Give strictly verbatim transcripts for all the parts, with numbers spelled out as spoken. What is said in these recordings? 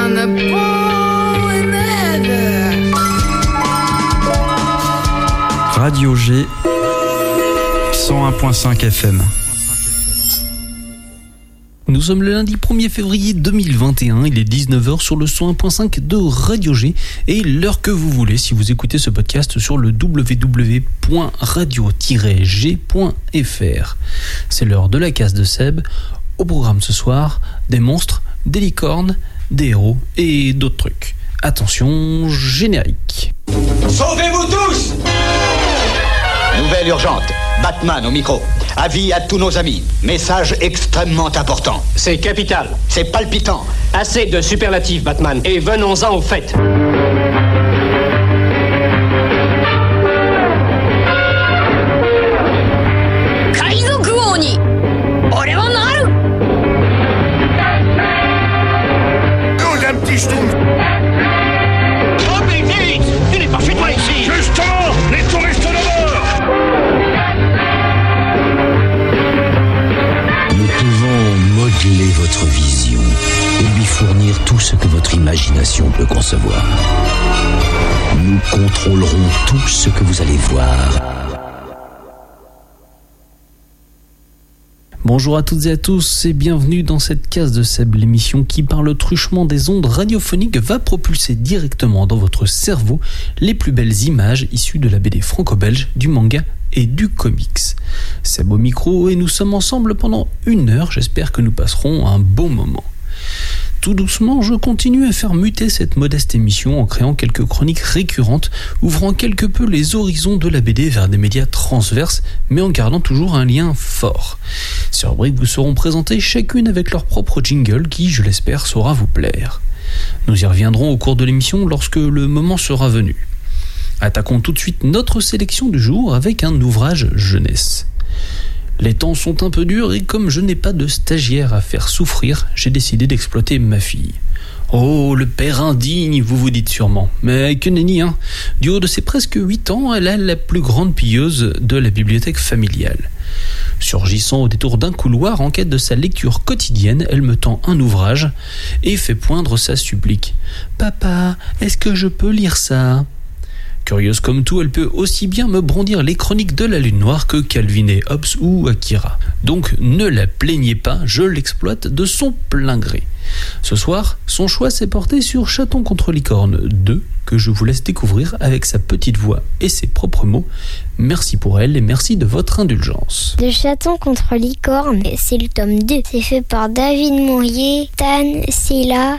on a ball in the heather. Radio G cent un virgule cinq F M. Nous sommes le lundi premier février deux mille vingt et un, il est dix-neuf heures sur le cent un virgule cinq de Radio G et l'heure que vous voulez si vous écoutez ce podcast sur le w w w point radio tiret g point f r. C'est l'heure de la case de Seb. Au programme ce soir, des monstres, des licornes, des héros et d'autres trucs. Attention, générique. Sauvez-vous tous! Nouvelle urgente. Batman au micro. Avis à tous nos amis. Message extrêmement important. C'est capital. C'est palpitant. Assez de superlatifs, Batman. Et venons-en au fait. Nous, un petit schtroumpf. Oh, mais vite! Tu n'es pas chez toi ici! Justement, les touristes d'abord. Nous pouvons modeler votre vision et lui fournir tout ce que votre imagination peut concevoir. Nous contrôlerons tout ce que vous allez voir. Bonjour à toutes et à tous et bienvenue dans cette case de Seb, l'émission qui, par le truchement des ondes radiophoniques, va propulser directement dans votre cerveau les plus belles images issues de la B D franco-belge, du manga et du comics. Seb au micro et nous sommes ensemble pendant une heure, j'espère que nous passerons un bon moment. Tout doucement, je continue à faire muter cette modeste émission en créant quelques chroniques récurrentes, ouvrant quelque peu les horizons de la B D vers des médias transverses, mais en gardant toujours un lien fort. Ces rubriques vous seront présentées chacune avec leur propre jingle qui, je l'espère, saura vous plaire. Nous y reviendrons au cours de l'émission lorsque le moment sera venu. Attaquons tout de suite notre sélection du jour avec un ouvrage jeunesse. Les temps sont un peu durs et comme je n'ai pas de stagiaire à faire souffrir, j'ai décidé d'exploiter ma fille. Oh, le père indigne, vous vous dites sûrement. Mais que nenni, hein. Du haut de ses presque huit ans, elle est la plus grande pilleuse de la bibliothèque familiale. Surgissant au détour d'un couloir en quête de sa lecture quotidienne, elle me tend un ouvrage et fait poindre sa supplique. « Papa, est-ce que je peux lire ça ?» Curieuse comme tout, elle peut aussi bien me brandir les chroniques de la Lune Noire que Calvin et Hobbes ou Akira. Donc ne la plaignez pas, je l'exploite de son plein gré. Ce soir, son choix s'est porté sur Chaton contre licorne deux, que je vous laisse découvrir avec sa petite voix et ses propres mots. Merci pour elle et merci de votre indulgence. De Chaton contre licorne, c'est le tome deux. C'est fait par David Mourier, Tan Sela,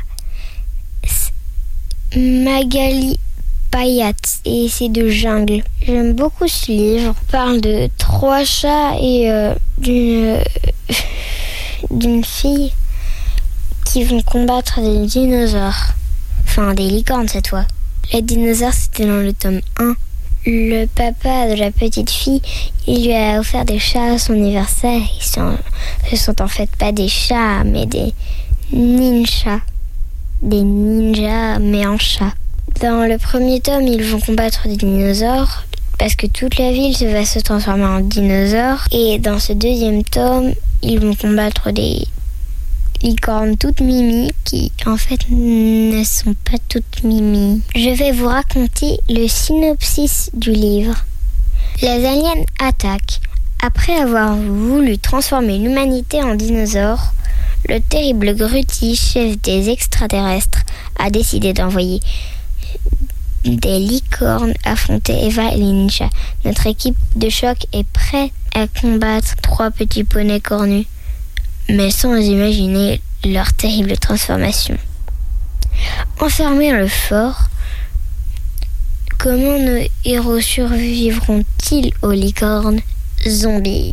Magali Payat et c'est de jungle. J'aime beaucoup ce livre. Il parle de trois chats et euh, d'une, euh, d'une fille qui vont combattre des dinosaures. Enfin, des licornes cette fois. Les dinosaures, c'était dans le tome un. Le papa de la petite fille, il lui a offert des chats à son anniversaire. Ils sont, ce sont en fait pas des chats, mais des ninjas. Des ninjas, mais en chat. Dans le premier tome, ils vont combattre des dinosaures parce que toute la ville va se transformer en dinosaures. Et dans ce deuxième tome, ils vont combattre des licornes toutes mimi qui, en fait, ne sont pas toutes mimi. Je vais vous raconter le synopsis du livre. Les aliens attaquent. Après avoir voulu transformer l'humanité en dinosaures, le terrible Gruty, chef des extraterrestres, a décidé d'envoyer des licornes affronter Eva et les ninjas. Notre équipe de choc est prête à combattre trois petits poneys cornus, mais sans imaginer leur terrible transformation. Enfermés dans le fort, comment nos héros survivront-ils aux licornes zombies ?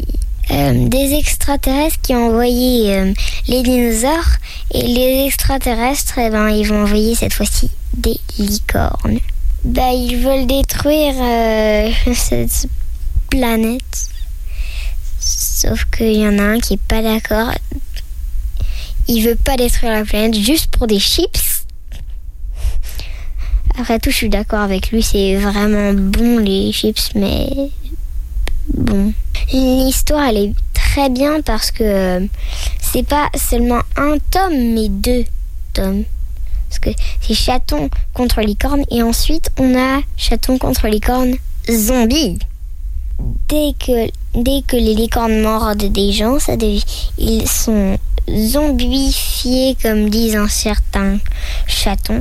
Euh, des extraterrestres qui ont envoyé euh, les dinosaures et les extraterrestres, eh ben, ils vont envoyer cette fois-ci des licornes. Bah, ils veulent détruire euh, cette planète. Sauf qu'il y en a un qui est pas d'accord. Il veut pas détruire la planète juste pour des chips. Après tout, je suis d'accord avec lui, c'est vraiment bon les chips, mais bon. L'histoire, elle est très bien parce que c'est pas seulement un tome, mais deux tomes. Parce que c'est chaton contre licorne et ensuite on a chaton contre licorne zombie. Dès que, dès que les licornes mordent des gens, ça devient, ils sont zombifiés comme disent un certain chaton.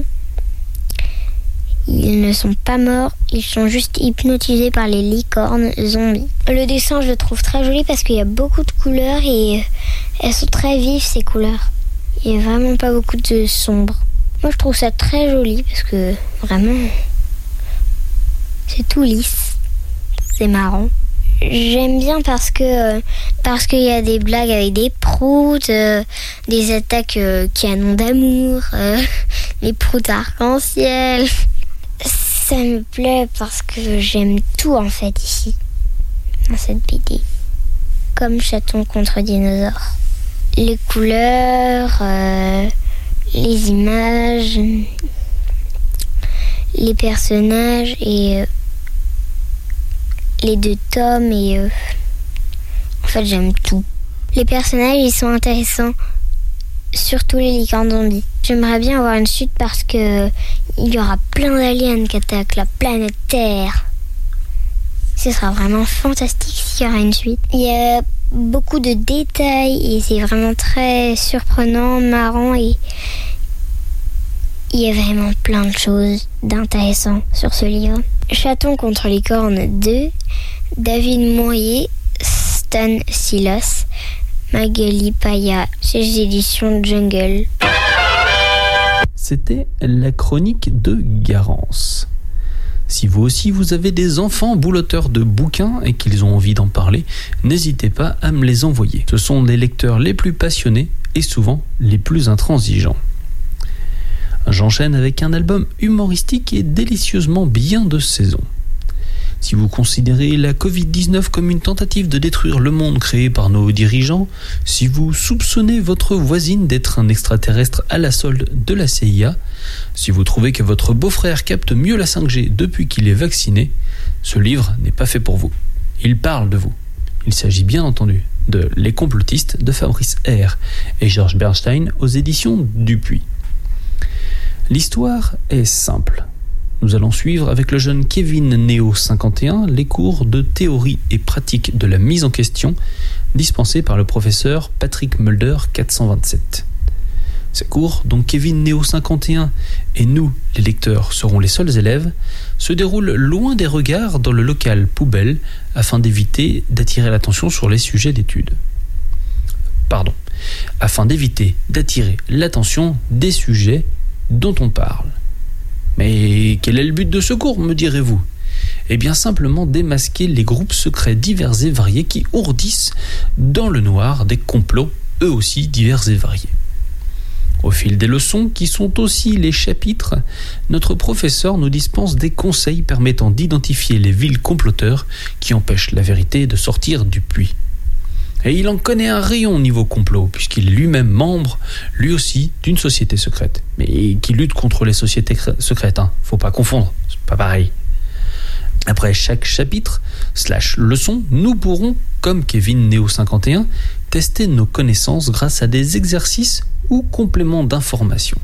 Ils ne sont pas morts, ils sont juste hypnotisés par les licornes zombies. Le dessin, je le trouve très joli parce qu'il y a beaucoup de couleurs et elles sont très vives, ces couleurs. Il n'y a vraiment pas beaucoup de sombre. Moi, je trouve ça très joli parce que vraiment, c'est tout lisse. C'est marrant. J'aime bien parce que parce qu'il y a des blagues avec des proutes, euh, des attaques euh, canon d'amour, euh, les proutes arc-en-ciel. Ça me plaît parce que j'aime tout en fait ici, dans cette B D. Comme chaton contre dinosaure. Les couleurs, euh, les images, les personnages et euh, les deux tomes et euh, en fait j'aime tout. Les personnages ils sont intéressants, surtout les licornes zombies. J'aimerais bien avoir une suite parce que il y aura plein d'aliens qui attaquent la planète Terre. Ce sera vraiment fantastique s'il y aura une suite. Il y a beaucoup de détails et c'est vraiment très surprenant, marrant et il y a vraiment plein de choses d'intéressant sur ce livre. Chaton contre licorne deux, David Mourier, Stan Silas, Magali Paya, chez les éditions Jungle. C'était la chronique de Garance. Si vous aussi vous avez des enfants bouloteurs de bouquins et qu'ils ont envie d'en parler, n'hésitez pas à me les envoyer. Ce sont les lecteurs les plus passionnés et souvent les plus intransigeants. J'enchaîne avec un album humoristique et délicieusement bien de saison. Si vous considérez la covid dix-neuf comme une tentative de détruire le monde créé par nos dirigeants, si vous soupçonnez votre voisine d'être un extraterrestre à la solde de la C I A, si vous trouvez que votre beau-frère capte mieux la cinq G depuis qu'il est vacciné, ce livre n'est pas fait pour vous. Il parle de vous. Il s'agit bien entendu de Les complotistes de Fabrice R et Georges Bernstein aux éditions Dupuis. L'histoire est simple. Nous allons suivre avec le jeune Kevin Néo cinquante et un les cours de théorie et pratique de la mise en question dispensés par le professeur Patrick Mulder quatre cent vingt-sept. Ces cours, dont Kevin Néo cinquante et un et nous, les lecteurs, seront les seuls élèves, se déroulent loin des regards dans le local poubelle afin d'éviter d'attirer l'attention sur les sujets d'étude. Pardon, afin d'éviter d'attirer l'attention des sujets dont on parle. Mais quel est le but de ce cours, me direz-vous ? Eh bien simplement démasquer les groupes secrets divers et variés qui ourdissent dans le noir des complots, eux aussi divers et variés. Au fil des leçons, qui sont aussi les chapitres, notre professeur nous dispense des conseils permettant d'identifier les vils comploteurs qui empêchent la vérité de sortir du puits. Et il en connaît un rayon niveau complot, puisqu'il est lui-même membre, lui aussi, d'une société secrète. Mais qui lutte contre les sociétés secrètes, hein. Faut pas confondre, c'est pas pareil. Après chaque chapitre, slash leçon, nous pourrons, comme Kevin Néo cinquante et un, tester nos connaissances grâce à des exercices ou compléments d'information.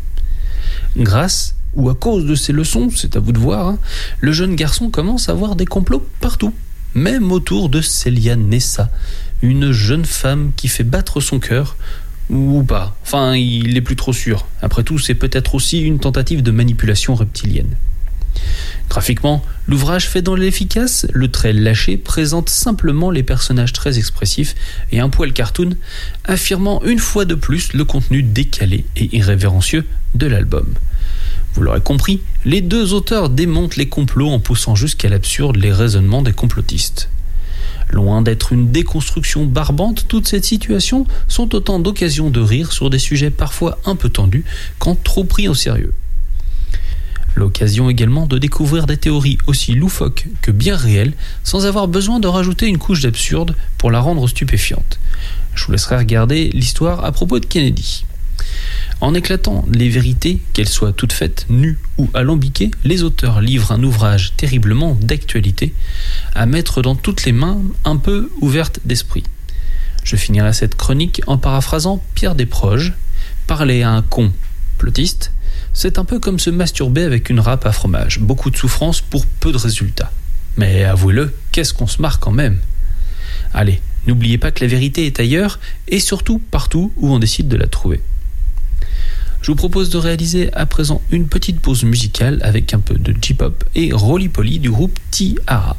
Grâce ou à cause de ces leçons, c'est à vous de voir, hein, le jeune garçon commence à voir des complots partout, même autour de Célia Nessa, une jeune femme qui fait battre son cœur, ou pas, enfin il n'est plus trop sûr. Après tout, c'est peut-être aussi une tentative de manipulation reptilienne. Graphiquement, l'ouvrage fait dans l'efficace, le trait lâché présente simplement les personnages très expressifs et un poil cartoon, affirmant une fois de plus le contenu décalé et irrévérencieux de l'album. Vous l'aurez compris, les deux auteurs démontent les complots en poussant jusqu'à l'absurde les raisonnements des complotistes. Loin d'être une déconstruction barbante, toutes ces situations sont autant d'occasions de rire sur des sujets parfois un peu tendus quand trop pris au sérieux. L'occasion également de découvrir des théories aussi loufoques que bien réelles sans avoir besoin de rajouter une couche d'absurde pour la rendre stupéfiante. Je vous laisserai regarder l'histoire à propos de Kennedy. En éclatant les vérités, qu'elles soient toutes faites, nues ou alambiquées, les auteurs livrent un ouvrage terriblement d'actualité à mettre dans toutes les mains un peu ouvertes d'esprit. Je finirai cette chronique en paraphrasant Pierre Desproges. Parler à un complotiste, C'est un peu comme se masturber avec une râpe à fromage. Beaucoup de souffrance pour peu de résultats. Mais avouez-le, qu'est-ce qu'on se marre quand même. Allez, n'oubliez pas que la vérité est ailleurs et surtout partout où on décide de la trouver. Je vous propose de réaliser à présent une petite pause musicale avec un peu de J-pop et Roly Poly du groupe T-Ara.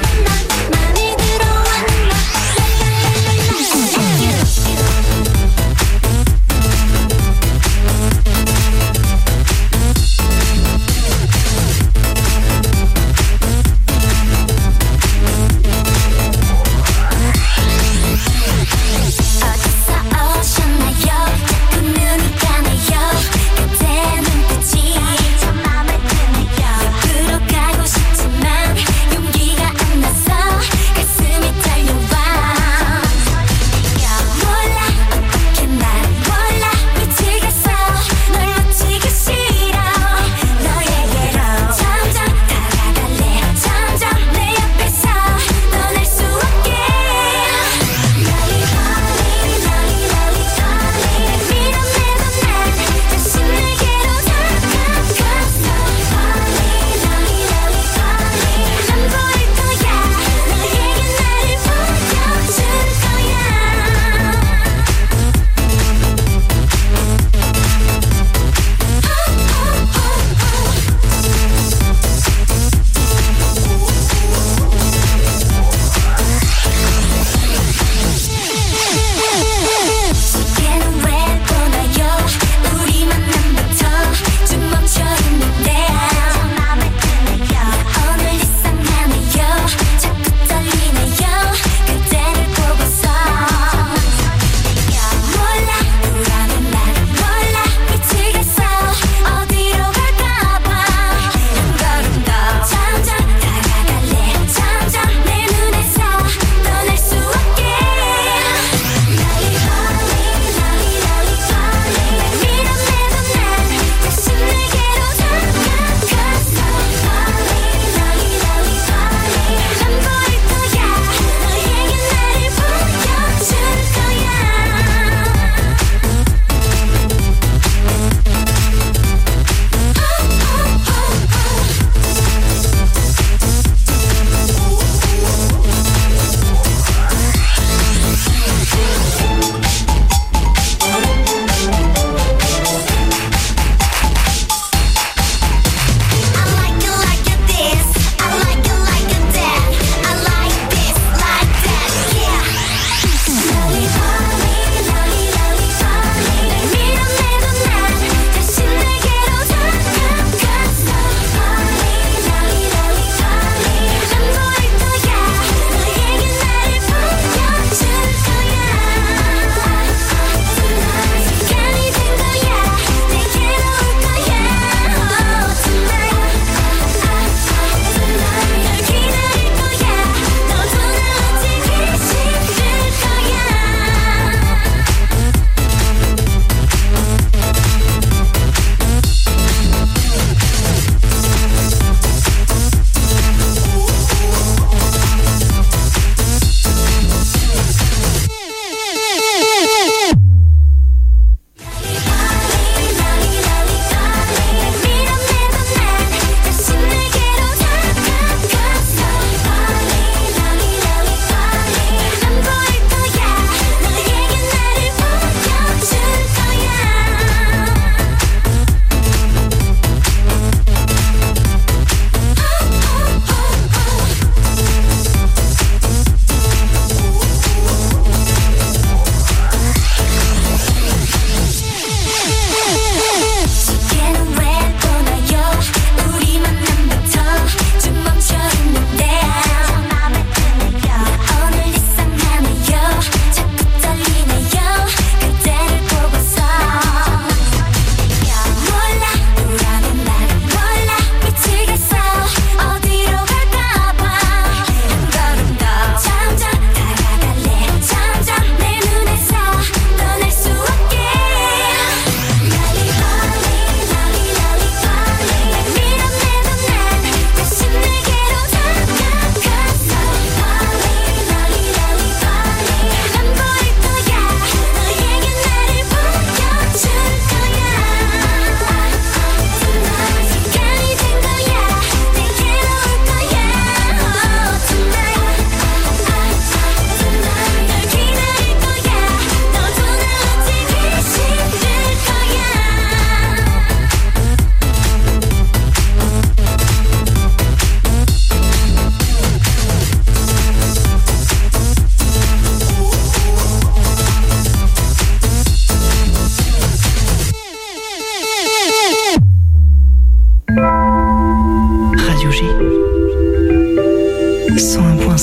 어디까지 왔나 어디서 만나 맘이 들어왔나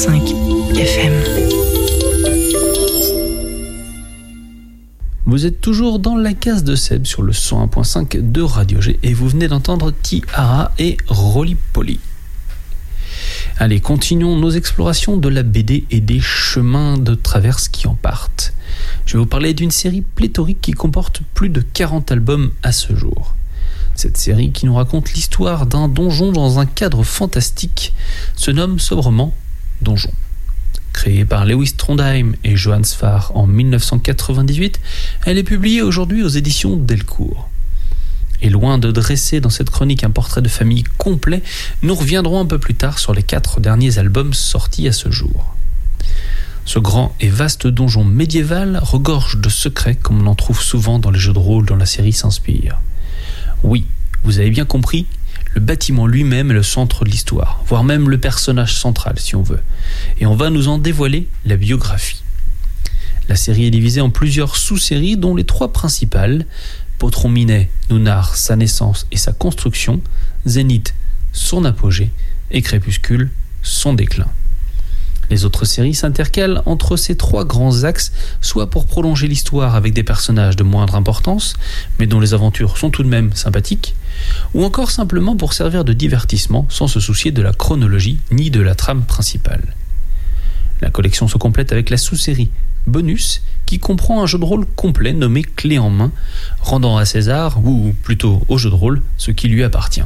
cinq F M. Vous êtes toujours dans la case de Seb sur le cent un point cinq de Radio G et vous venez d'entendre T-Ara et Roly Poly. Allez, continuons nos explorations de la B D et des chemins de traverse qui en partent. Je vais vous parler d'une série pléthorique qui comporte plus de quarante albums à ce jour. Cette série, qui nous raconte l'histoire d'un donjon dans un cadre fantastique, se nomme sobrement Donjon. Créée par Lewis Trondheim et Johan Sfar en dix-neuf cent quatre-vingt-dix-huit, elle est publiée aujourd'hui aux éditions Delcourt. Et loin de dresser dans cette chronique un portrait de famille complet, nous reviendrons un peu plus tard sur les quatre derniers albums sortis à ce jour. Ce grand et vaste donjon médiéval regorge de secrets comme on en trouve souvent dans les jeux de rôle dont la série s'inspire. Oui, vous avez bien compris, le bâtiment lui-même est le centre de l'histoire, voire même le personnage central si on veut. Et on va nous en dévoiler la biographie. La série est divisée en plusieurs sous-séries dont les trois principales, Potron Minet, Nunnar, sa naissance et sa construction, Zénith, son apogée, et Crépuscule, son déclin. Les autres séries s'intercalent entre ces trois grands axes, soit pour prolonger l'histoire avec des personnages de moindre importance, mais dont les aventures sont tout de même sympathiques, ou encore simplement pour servir de divertissement sans se soucier de la chronologie ni de la trame principale. La collection se complète avec la sous-série Bonus, qui comprend un jeu de rôle complet nommé Clé en main, rendant à César, ou plutôt au jeu de rôle, ce qui lui appartient.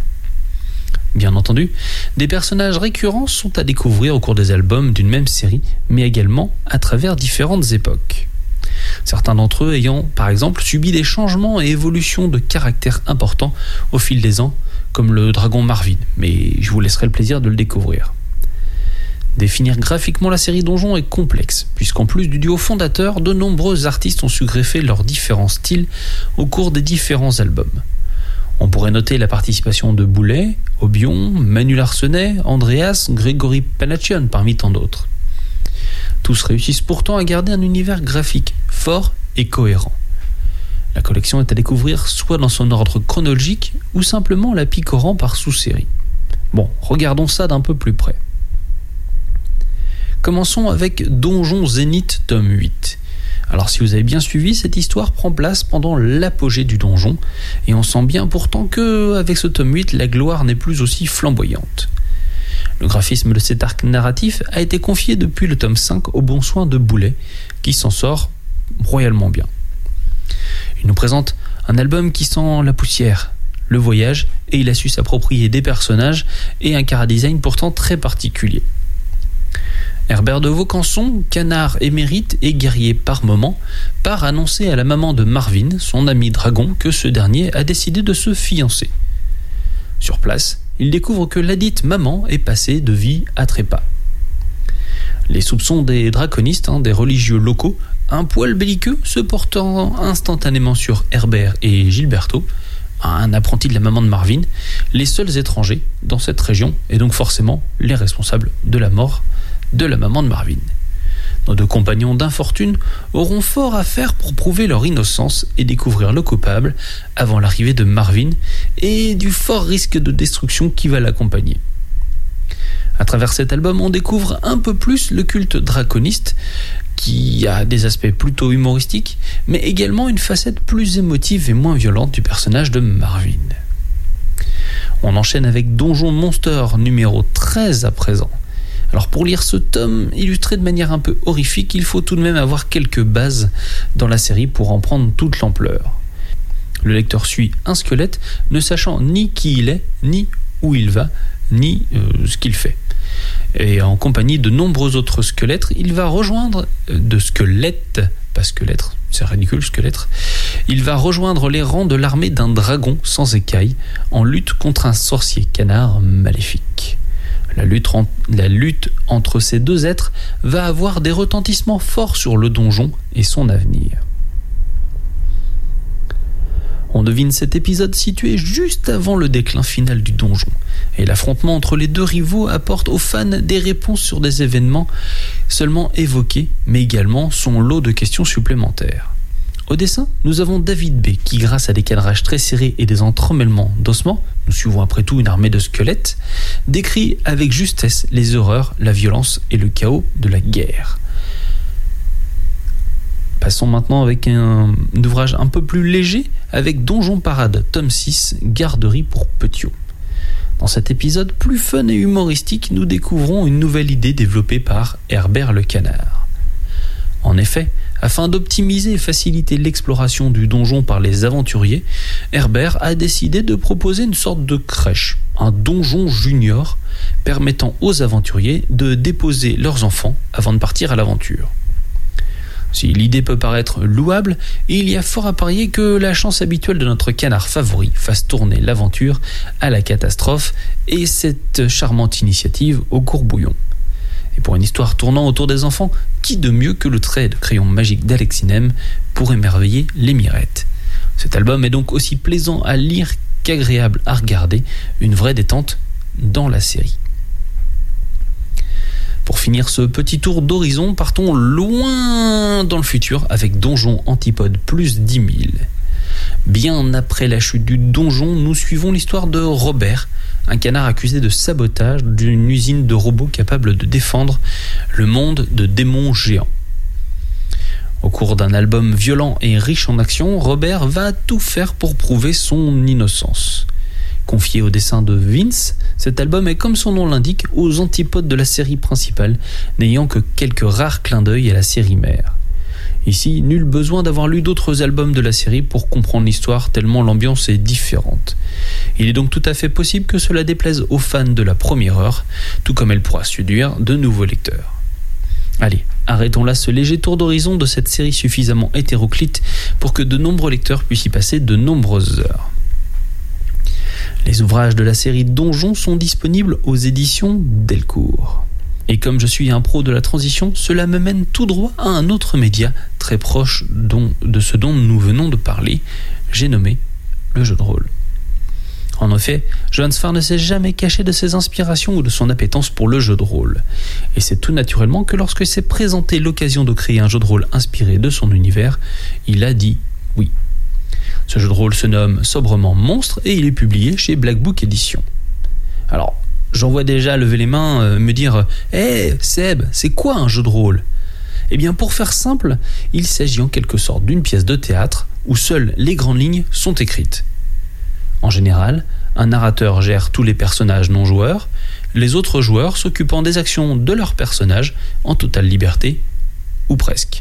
Bien entendu, des personnages récurrents sont à découvrir au cours des albums d'une même série, mais également à travers différentes époques. Certains d'entre eux ayant, par exemple, subi des changements et évolutions de caractère importants au fil des ans, comme le dragon Marvin, mais je vous laisserai le plaisir de le découvrir. Définir graphiquement la série Donjon est complexe, puisqu'en plus du duo fondateur, de nombreux artistes ont su greffer leurs différents styles au cours des différents albums. On pourrait noter la participation de Boulet, Aubion, Manu Larsenet, Andreas, Grégory Panachian parmi tant d'autres. Tous réussissent pourtant à garder un univers graphique fort et cohérent. La collection est à découvrir soit dans son ordre chronologique ou simplement la picorant par sous-série. Bon, regardons ça d'un peu plus près. Commençons avec Donjon Zénith tome huit. Alors si vous avez bien suivi, cette histoire prend place pendant l'apogée du donjon, et on sent bien pourtant que, avec ce tome huit, la gloire n'est plus aussi flamboyante. Le graphisme de cet arc narratif a été confié depuis le tome cinq au bon soin de Boulet, qui s'en sort royalement bien. Il nous présente un album qui sent la poussière, le voyage, et il a su s'approprier des personnages et un chara-design pourtant très particulier. Herbert de Vaucanson, canard émérite et guerrier par moment, part annoncer à la maman de Marvin, son ami dragon, que ce dernier a décidé de se fiancer. Sur place, il découvre que ladite maman est passée de vie à trépas. Les soupçons des draconistes, hein, des religieux locaux, un poil belliqueux, se portant instantanément sur Herbert et Gilberto, un apprenti de la maman de Marvin, les seuls étrangers dans cette région, et donc forcément les responsables de la mort de la maman de Marvin. Nos deux compagnons d'infortune auront fort à faire pour prouver leur innocence et découvrir le coupable avant l'arrivée de Marvin et du fort risque de destruction qui va l'accompagner. À travers cet album, on découvre un peu plus le culte draconiste, qui a des aspects plutôt humoristiques, mais également une facette plus émotive et moins violente du personnage de Marvin. On enchaîne avec Donjon Monster numéro treize à présent. Alors pour lire ce tome illustré de manière un peu horrifique, il faut tout de même avoir quelques bases dans la série pour en prendre toute l'ampleur. Le lecteur suit un squelette ne sachant ni qui il est, ni où il va, ni euh, ce qu'il fait. Et en compagnie de nombreux autres squelettes, il va rejoindre de squelettes, pas squelettes, c'est ridicule squelettes, il va rejoindre les rangs de l'armée d'un dragon sans écailles en lutte contre un sorcier canard maléfique. La lutte, en, la lutte entre ces deux êtres va avoir des retentissements forts sur le donjon et son avenir. On devine cet épisode situé juste avant le déclin final du donjon, et l'affrontement entre les deux rivaux apporte aux fans des réponses sur des événements seulement évoqués, mais également son lot de questions supplémentaires. Au dessin, nous avons David B. qui, grâce à des cadrages très serrés et des entremêlements d'ossements, nous suivons après tout une armée de squelettes, décrit avec justesse les horreurs, la violence et le chaos de la guerre. Passons maintenant avec un, un ouvrage un peu plus léger, avec Donjon Parade, tome six, Garderie pour Petiot. Dans cet épisode plus fun et humoristique, nous découvrons une nouvelle idée développée par Herbert le Canard. En effet, afin d'optimiser et faciliter l'exploration du donjon par les aventuriers, Herbert a décidé de proposer une sorte de crèche, un donjon junior, permettant aux aventuriers de déposer leurs enfants avant de partir à l'aventure. Si l'idée peut paraître louable, il y a fort à parier que la chance habituelle de notre canard favori fasse tourner l'aventure à la catastrophe et cette charmante initiative au courbouillon. Et pour une histoire tournant autour des enfants, qui de mieux que le trait de crayon magique d'Alexinem pour émerveiller les mirettes. Cet album est donc aussi plaisant à lire qu'agréable à regarder, une vraie détente dans la série. Pour finir ce petit tour d'horizon, partons loin dans le futur avec Donjon Antipode plus dix mille. Bien après la chute du donjon, nous suivons l'histoire de Robert, un canard accusé de sabotage d'une usine de robots capable de défendre le monde de démons géants. Au cours d'un album violent et riche en action, Robert va tout faire pour prouver son innocence. Confié au dessin de Vince, cet album est, comme son nom l'indique, aux antipodes de la série principale, n'ayant que quelques rares clins d'œil à la série mère. Ici, nul besoin d'avoir lu d'autres albums de la série pour comprendre l'histoire, tellement l'ambiance est différente. Il est donc tout à fait possible que cela déplaise aux fans de la première heure, tout comme elle pourra séduire de nouveaux lecteurs. Allez, arrêtons là ce léger tour d'horizon de cette série suffisamment hétéroclite pour que de nombreux lecteurs puissent y passer de nombreuses heures. Les ouvrages de la série Donjon sont disponibles aux éditions Delcourt. Et comme je suis un pro de la transition, cela me mène tout droit à un autre média très proche dont, de ce dont nous venons de parler, j'ai nommé le jeu de rôle. En effet, Johann Sfar ne s'est jamais caché de ses inspirations ou de son appétence pour le jeu de rôle. Et c'est tout naturellement que lorsque s'est présentée l'occasion de créer un jeu de rôle inspiré de son univers, il a dit oui. Ce jeu de rôle se nomme sobrement Monstre et il est publié chez Black Book Edition. Alors, j'en vois déjà lever les mains, euh, me dire « Hé, hey, Seb, c'est quoi un jeu de rôle ?» Eh bien, pour faire simple, il s'agit en quelque sorte d'une pièce de théâtre où seules les grandes lignes sont écrites. En général, un narrateur gère tous les personnages non joueurs, les autres joueurs s'occupant des actions de leurs personnages en totale liberté, ou presque.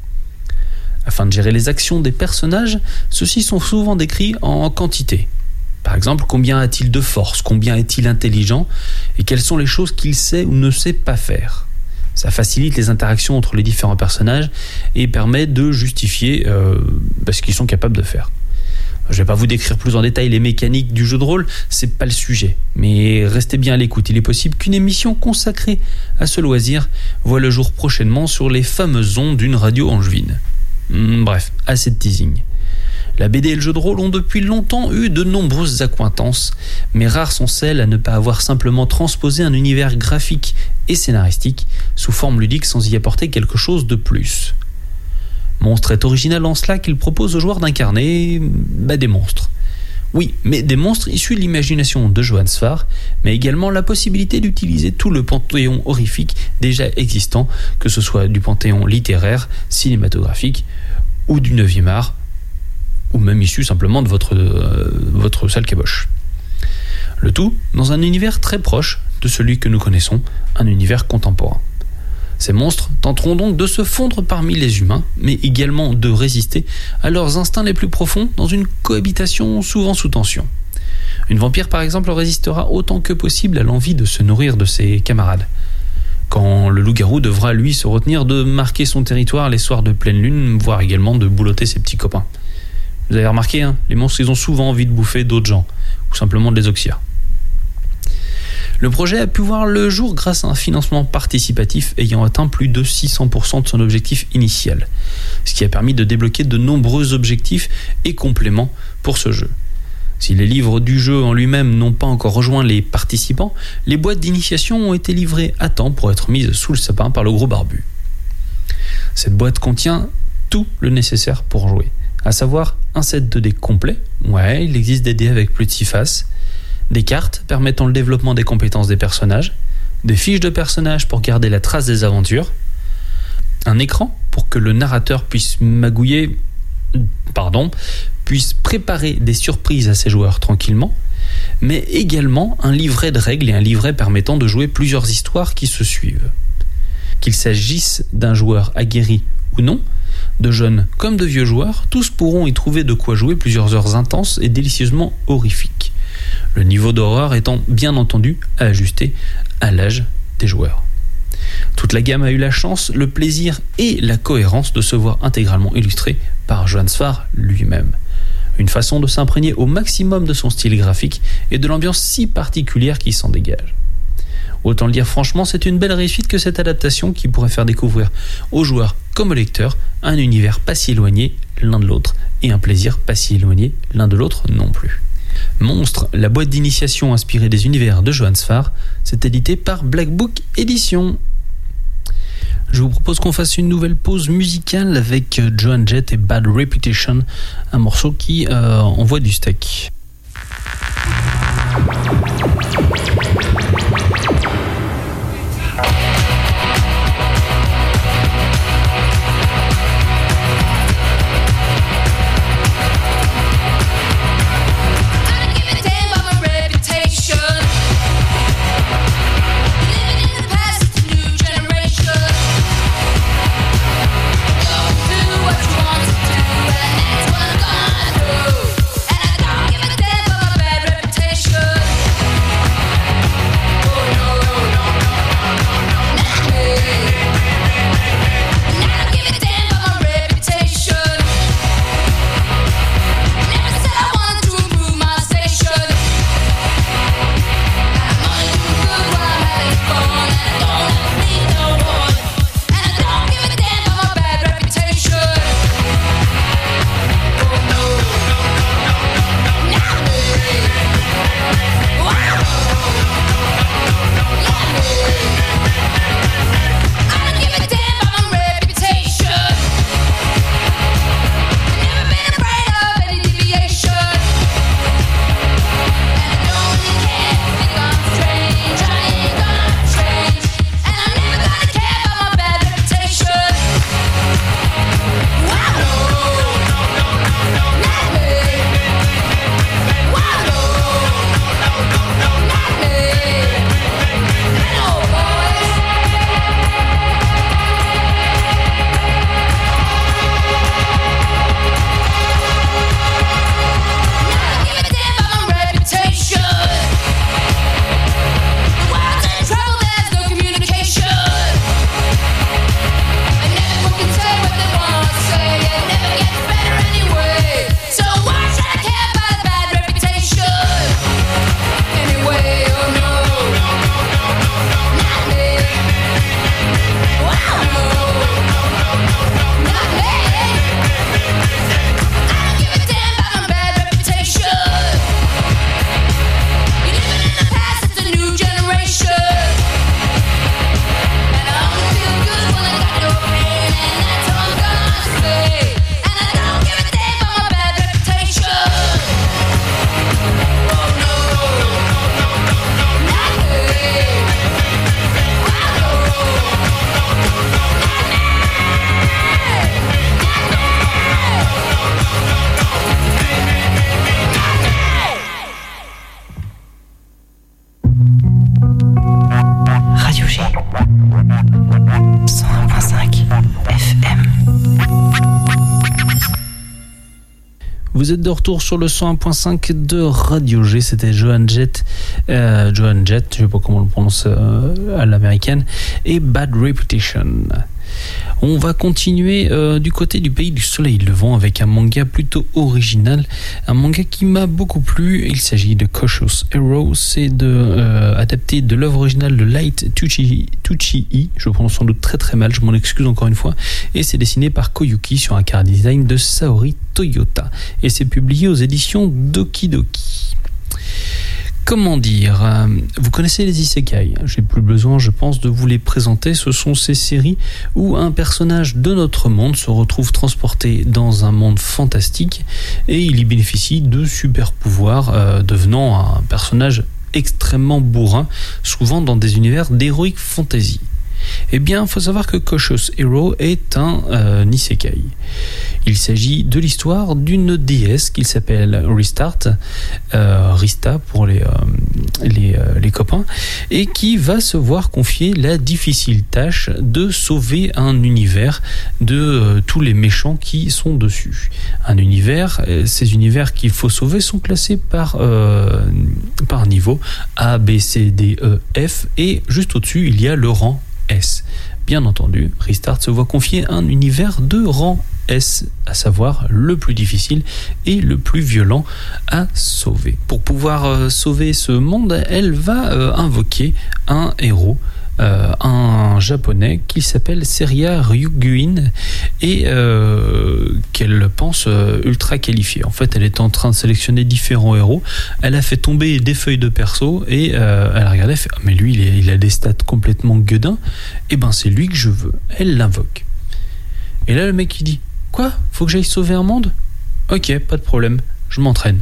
Afin de gérer les actions des personnages, ceux-ci sont souvent décrits en quantité. Par exemple, combien a-t-il de force, combien est-il intelligent, et quelles sont les choses qu'il sait ou ne sait pas faire. Ça facilite les interactions entre les différents personnages et permet de justifier euh, ce qu'ils sont capables de faire. Je ne vais pas vous décrire plus en détail les mécaniques du jeu de rôle, c'est pas le sujet. Mais restez bien à l'écoute, il est possible qu'une émission consacrée à ce loisir voit le jour prochainement sur les fameuses ondes d'une radio angevine. Bref, assez de teasing. La B D et le jeu de rôle ont depuis longtemps eu de nombreuses accointances, mais rares sont celles à ne pas avoir simplement transposé un univers graphique et scénaristique sous forme ludique sans y apporter quelque chose de plus. Monstre est original en cela qu'il propose aux joueurs d'incarner bah, des monstres. Oui, mais des monstres issus de l'imagination de Johann Sfar, mais également la possibilité d'utiliser tout le panthéon horrifique déjà existant, que ce soit du panthéon littéraire, cinématographique ou du neuvième art, ou même issu simplement de votre, euh, votre sale caboche. Le tout dans un univers très proche de celui que nous connaissons, un univers contemporain. Ces monstres tenteront donc de se fondre parmi les humains, mais également de résister à leurs instincts les plus profonds dans une cohabitation souvent sous tension. Une vampire par exemple résistera autant que possible à l'envie de se nourrir de ses camarades, quand le loup-garou devra lui se retenir de marquer son territoire les soirs de pleine lune, voire également de boulotter ses petits copains. Vous avez remarqué, hein, les monstres ils ont souvent envie de bouffer d'autres gens, ou simplement de les oxyre. Le projet a pu voir le jour grâce à un financement participatif ayant atteint plus de six cents pour cent de son objectif initial, ce qui a permis de débloquer de nombreux objectifs et compléments pour ce jeu. Si les livres du jeu en lui-même n'ont pas encore rejoint les participants, les boîtes d'initiation ont été livrées à temps pour être mises sous le sapin par le gros barbu. Cette boîte contient tout le nécessaire pour jouer. À savoir un set de dés complet, ouais, il existe des dés avec plus de six faces, des cartes permettant le développement des compétences des personnages, des fiches de personnages pour garder la trace des aventures, un écran pour que le narrateur puisse magouiller, pardon, puisse préparer des surprises à ses joueurs tranquillement, mais également un livret de règles et un livret permettant de jouer plusieurs histoires qui se suivent. Qu'il s'agisse d'un joueur aguerri ou non, de jeunes comme de vieux joueurs, tous pourront y trouver de quoi jouer plusieurs heures intenses et délicieusement horrifiques. Le niveau d'horreur étant bien entendu à ajuster à l'âge des joueurs. Toute la gamme a eu la chance, le plaisir et la cohérence de se voir intégralement illustrée par Johan Sfar lui-même. Une façon de s'imprégner au maximum de son style graphique et de l'ambiance si particulière qui s'en dégage. Autant le dire franchement, c'est une belle réussite que cette adaptation qui pourrait faire découvrir aux joueurs comme aux lecteurs un univers pas si éloigné l'un de l'autre et un plaisir pas si éloigné l'un de l'autre non plus. Monstre, la boîte d'initiation inspirée des univers de Johan Sfar, c'est édité par Black Book Édition. Je vous propose qu'on fasse une nouvelle pause musicale avec Joan Jett et Bad Reputation, un morceau qui euh, envoie du steak. Vous êtes de retour sur le cent un point cinq de Radio G. C'était Joan Jett, euh, Joan Jett, je ne sais pas comment on le prononce euh, à l'américaine, et Bad Reputation. On va continuer euh, du côté du pays du soleil levant avec un manga plutôt original, un manga qui m'a beaucoup plu. Il s'agit de Cautious Hero, c'est de, euh, adapté de l'œuvre originale de Light Tuchi, Tuchii, je prononce sans doute très très mal, je m'en excuse encore une fois, et c'est dessiné par Koyuki sur un chara design de Saori Toyota, et c'est publié aux éditions Doki Doki. Comment dire, euh, vous connaissez les isekai, j'ai plus besoin je pense de vous les présenter, ce sont ces séries où un personnage de notre monde se retrouve transporté dans un monde fantastique et il y bénéficie de super pouvoirs, euh, devenant un personnage extrêmement bourrin, souvent dans des univers d'heroic fantasy. Eh bien, il faut savoir que Cautious Hero est un euh, isekai. Il s'agit de l'histoire d'une déesse qui s'appelle Restart, euh, Rista pour les, euh, les, euh, les copains, et qui va se voir confier la difficile tâche de sauver un univers de euh, tous les méchants qui sont dessus. Un univers, euh, ces univers qu'il faut sauver sont classés par, euh, par niveau A, B, C, D, E, F, et juste au-dessus, il y a le rang S. Bien entendu, Restart se voit confier un univers de rang S, à savoir le plus difficile et le plus violent à sauver. Pour pouvoir euh, sauver ce monde, elle va euh, invoquer un héros, euh, un japonais qui s'appelle Seria Ryuguin et euh, qu'elle pense euh, ultra qualifié. En fait, elle est en train de sélectionner différents héros. Elle a fait tomber des feuilles de perso et euh, elle a regardé, elle fait, oh, mais lui, il, est, il a des stats complètement gueudins. Et ben, c'est lui que je veux. Elle l'invoque. Et là, le mec, il dit, quoi ? Faut que j'aille sauver un monde ? Ok, pas de problème, je m'entraîne.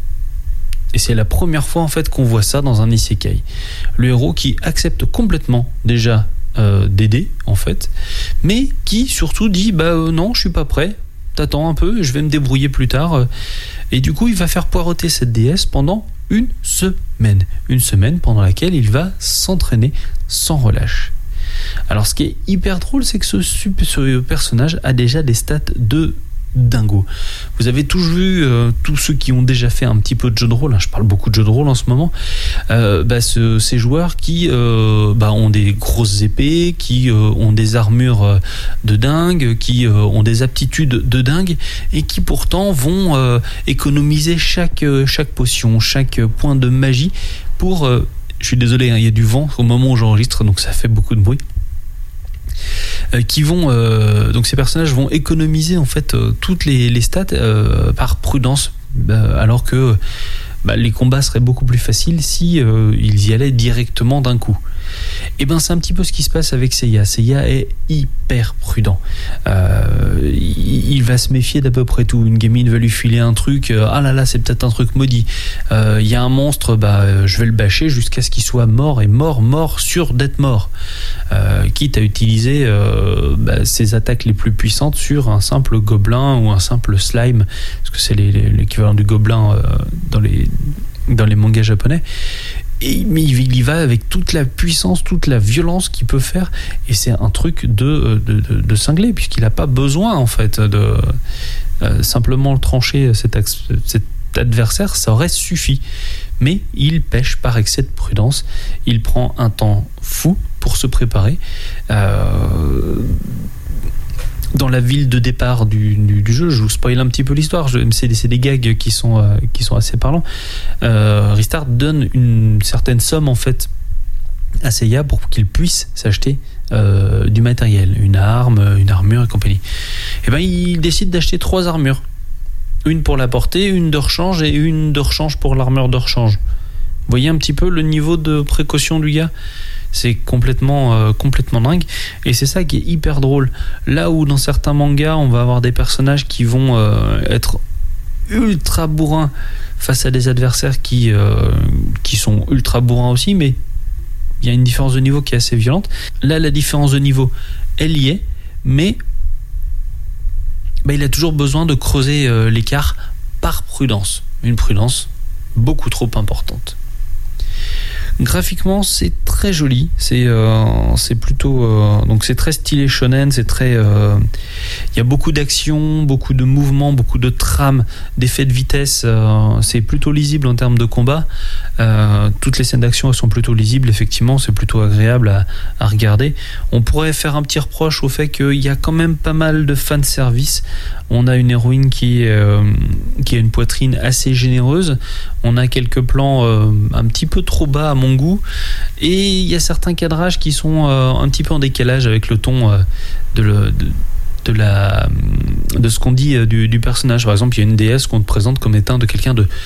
Et c'est la première fois en fait qu'on voit ça dans un isekai. Le héros qui accepte complètement déjà euh, d'aider en fait, mais qui surtout dit bah euh, non, je suis pas prêt. T'attends un peu, je vais me débrouiller plus tard. Et du coup, il va faire poireauter cette déesse pendant une semaine, une semaine pendant laquelle il va s'entraîner sans relâche. Alors, ce qui est hyper drôle, c'est que ce, ce personnage a déjà des stats de dingo. Vous avez tous vu, euh, tous ceux qui ont déjà fait un petit peu de jeu de rôle, hein, je parle beaucoup de jeu de rôle en ce moment, euh, bah, ce, ces joueurs qui euh, bah, ont des grosses épées, qui euh, ont des armures de dingue, qui euh, ont des aptitudes de dingue et qui pourtant vont euh, économiser chaque, chaque potion, chaque point de magie pour... Euh, je suis désolé, hein, il y a du vent au moment où j'enregistre, donc ça fait beaucoup de bruit. Euh, qui vont euh, donc ces personnages vont économiser en fait euh, toutes les, les stats euh, par prudence, euh, alors que bah, les combats seraient beaucoup plus faciles si euh, ils y allaient directement d'un coup. Et ben c'est un petit peu ce qui se passe avec Seiya. Seiya est hyper prudent. Euh, il, il va se méfier d'à peu près tout. Une gamine va lui filer un truc. Euh, ah là là, c'est peut-être un truc maudit. Il euh, y a un monstre, bah je vais le bâcher jusqu'à ce qu'il soit mort et mort, mort, sûr d'être mort. Euh, quitte à utiliser euh, bah, ses attaques les plus puissantes sur un simple gobelin ou un simple slime, parce que c'est les, les, l'équivalent du gobelin euh, dans les dans les mangas japonais. Et, mais il y va avec toute la puissance, toute la violence qu'il peut faire, et c'est un truc de, de, de, de cinglé, puisqu'il n'a pas besoin en fait de euh, simplement trancher cet, axe, cet adversaire, ça aurait suffi. Mais il pêche par excès de prudence, il prend un temps fou pour se préparer. Euh, dans la ville de départ du, du, du jeu, je vous spoil un petit peu l'histoire, je, c'est, c'est des gags qui sont, euh, qui sont assez parlants. Euh, Restart donne une certaine somme en fait à Seiya pour qu'il puisse s'acheter euh, du matériel, une arme, une armure et compagnie. Et ben il décide d'acheter trois armures, une pour la portée, une de rechange et une de rechange pour l'armure de rechange. Vous voyez un petit peu le niveau de précaution du gars. C'est complètement, euh, complètement dingue. Et c'est ça qui est hyper drôle. Là où dans certains mangas, on va avoir des personnages qui vont euh, être ultra bourrins face à des adversaires qui, euh, qui sont ultra bourrins aussi, mais il y a une différence de niveau qui est assez violente. Là, la différence de niveau, elle y est, mais bah, il a toujours besoin de creuser euh, l'écart par prudence. Une prudence beaucoup trop importante. Graphiquement, c'est très joli. C'est, euh, c'est plutôt euh, donc c'est très stylé shonen. C'est très. Il euh, y a beaucoup d'action, beaucoup de mouvements, beaucoup de trames, d'effets de vitesse. Euh, c'est plutôt lisible en termes de combat. Euh, toutes les scènes d'action elles sont plutôt lisibles. Effectivement, c'est plutôt agréable à, à regarder. On pourrait faire un petit reproche au fait qu'il y a quand même pas mal de fan service. On a une héroïne qui euh, qui a une poitrine assez généreuse. On a quelques plans euh, un petit peu trop bas à mon goût, et il y a certains cadrages qui sont euh, un petit peu en décalage avec le ton euh, de, le, de, de, la, de ce qu'on dit euh, du, du personnage. Par exemple, il y a une déesse qu'on te présente comme étant de quelqu'un de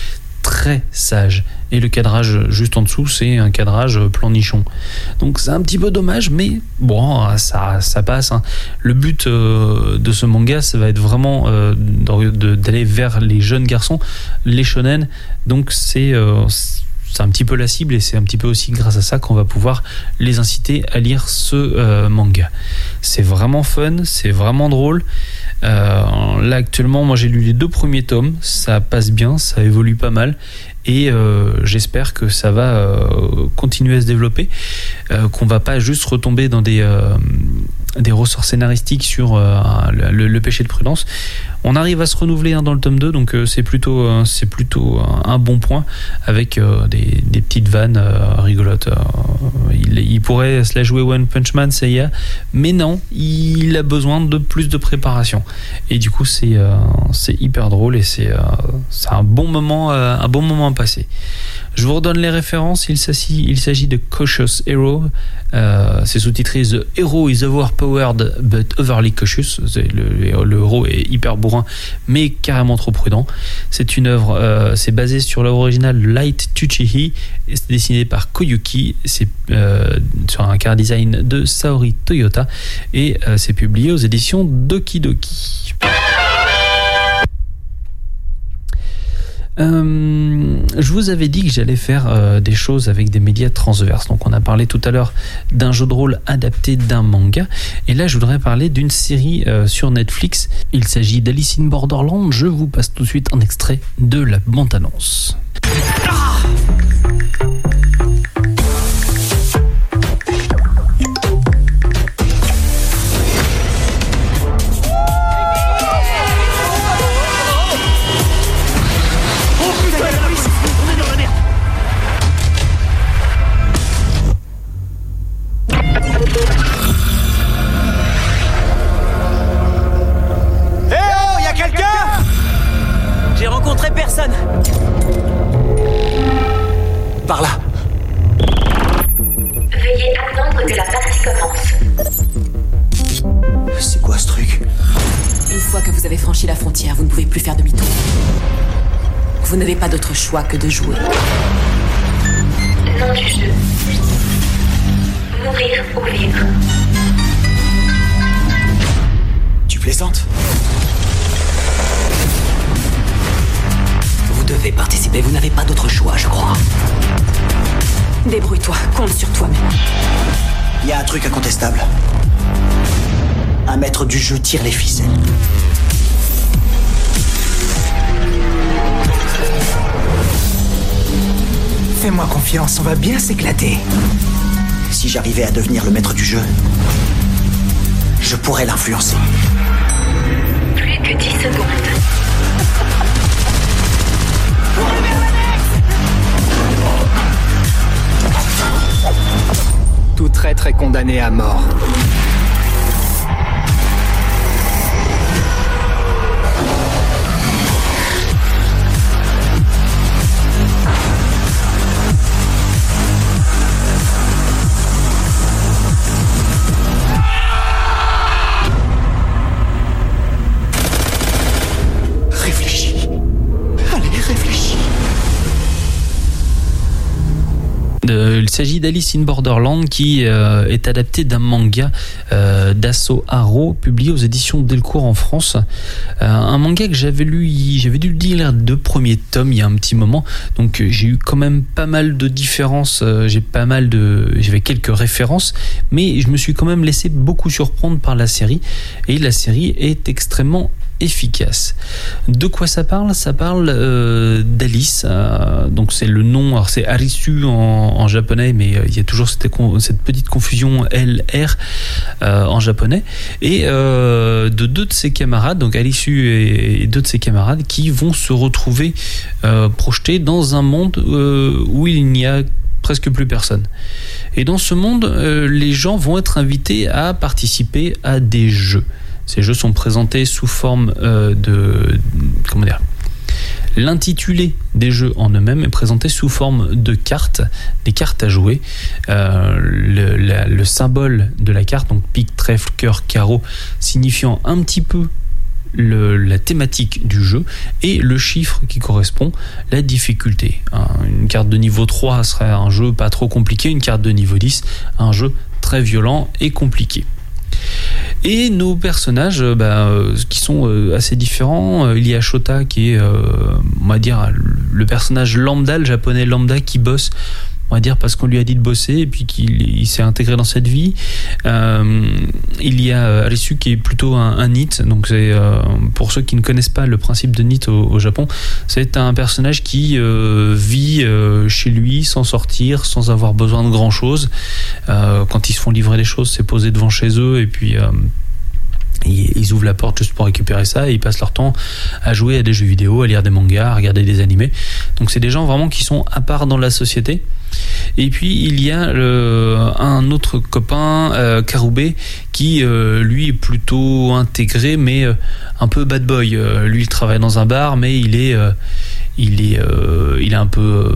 très sage. Et le cadrage juste en dessous, c'est un cadrage plan nichon. Donc c'est un petit peu dommage, mais bon, ça, ça passe. Hein. Le but euh, de ce manga, ça va être vraiment euh, de, d'aller vers les jeunes garçons, les shonen. Donc c'est... Euh, c'est un petit peu la cible et c'est un petit peu aussi grâce à ça qu'on va pouvoir les inciter à lire ce euh, manga. C'est vraiment fun, c'est vraiment drôle. Euh, là actuellement, moi j'ai lu les deux premiers tomes, ça passe bien, ça évolue pas mal et euh, j'espère que ça va euh, continuer à se développer, euh, qu'on va pas juste retomber dans des euh, des ressorts scénaristiques sur euh, le, le péché de prudence. On arrive à se renouveler hein, dans le tome deux, donc euh, c'est plutôt, euh, c'est plutôt un, un bon point avec euh, des, des petites vannes euh, rigolotes. Euh, il, il pourrait se la jouer One Punch Man, Seiya, mais non, il a besoin de plus de préparation. Et du coup, c'est, euh, c'est hyper drôle et c'est, euh, c'est un bon moment, euh, un bon moment à passer. Je vous redonne les références. Il s'agit, il s'agit de Cautious Hero. Euh, c'est sous-titré The Hero is overpowered but overly cautious. C'est le, le héros est hyper bourrin, mais carrément trop prudent. C'est une œuvre, euh, c'est basé sur l'œuvre originale Light Tsuchihi. C'est dessiné par Koyuki. C'est euh, sur un car design de Saori Toyota et euh, c'est publié aux éditions Doki Doki. Euh, je vous avais dit que j'allais faire euh, des choses avec des médias transverses. Donc on a parlé tout à l'heure d'un jeu de rôle adapté d'un manga. Et là je voudrais parler d'une série euh, sur Netflix. Il s'agit d'Alice in Borderland. Je vous passe tout de suite un extrait de la bande-annonce. Ah personne. Par là. Veuillez attendre que la partie commence. C'est quoi ce truc? Une fois que vous avez franchi la frontière, vous ne pouvez plus faire demi-tour. Vous n'avez pas d'autre choix que de jouer. Nom du jeu. Mourir ou vivre. Tu plaisantes? Vous devez participer, vous n'avez pas d'autre choix, je crois. Débrouille-toi, compte sur toi-même. Il y a un truc incontestable. Un maître du jeu tire les ficelles. Fais-moi confiance, on va bien s'éclater. Si j'arrivais à devenir le maître du jeu, je pourrais l'influencer. Plus que dix secondes. Tout traître est condamné à mort. Réfléchis. Allez, réfléchis. Euh, il s'agit d'Alice in Borderland qui euh, est adapté d'un manga euh, d'Asso Haro publié aux éditions Delcourt en France. Euh, un manga que j'avais lu, j'avais dû le lire les deux premiers tomes il y a un petit moment, donc euh, j'ai eu quand même pas mal de différences, euh, j'ai pas mal de, j'avais quelques références, mais je me suis quand même laissé beaucoup surprendre par la série et la série est extrêmement efficace. De quoi ça parle? Ça parle euh, d'Alice, euh, donc c'est le nom, alors c'est Arisu en, en japonais, mais euh, il y a toujours cette, cette petite confusion L R euh, en japonais, et euh, de deux de ses camarades, donc Arisu et, et deux de ses camarades, qui vont se retrouver euh, projetés dans un monde euh, où il n'y a presque plus personne. Et dans ce monde, euh, les gens vont être invités à participer à des jeux. Ces jeux sont présentés sous forme euh, de... Comment dire ? L'intitulé des jeux en eux-mêmes est présenté sous forme de cartes, des cartes à jouer. Euh, le, la, le symbole de la carte, donc pique, trèfle, cœur, carreau, signifiant un petit peu le, la thématique du jeu et le chiffre qui correspond, la difficulté. Un, une carte de niveau trois serait un jeu pas trop compliqué, une carte de niveau dix, un jeu très violent et compliqué. Et nos personnages bah, euh, qui sont euh, assez différents. Euh, il y a Shota qui est, euh, on va dire, le personnage lambda, le japonais lambda qui bosse, on va dire parce qu'on lui a dit de bosser et puis qu'il il s'est intégré dans cette vie. Euh, il y a Arisu qui est plutôt un, un N I T, donc c'est euh, pour ceux qui ne connaissent pas le principe de N I T au, au Japon, c'est un personnage qui euh, vit euh, chez lui sans sortir, sans avoir besoin de grand chose. Euh, quand ils se font livrer des choses, c'est posé devant chez eux et puis euh, ils ouvrent la porte juste pour récupérer ça et ils passent leur temps à jouer à des jeux vidéo, à lire des mangas, à regarder des animés. Donc c'est des gens vraiment qui sont à part dans la société. Et puis il y a le, un autre copain, euh, Karube, qui euh, lui est plutôt intégré mais euh, un peu bad boy. Euh, lui il travaille dans un bar mais il est euh, il est euh, il est un peu euh,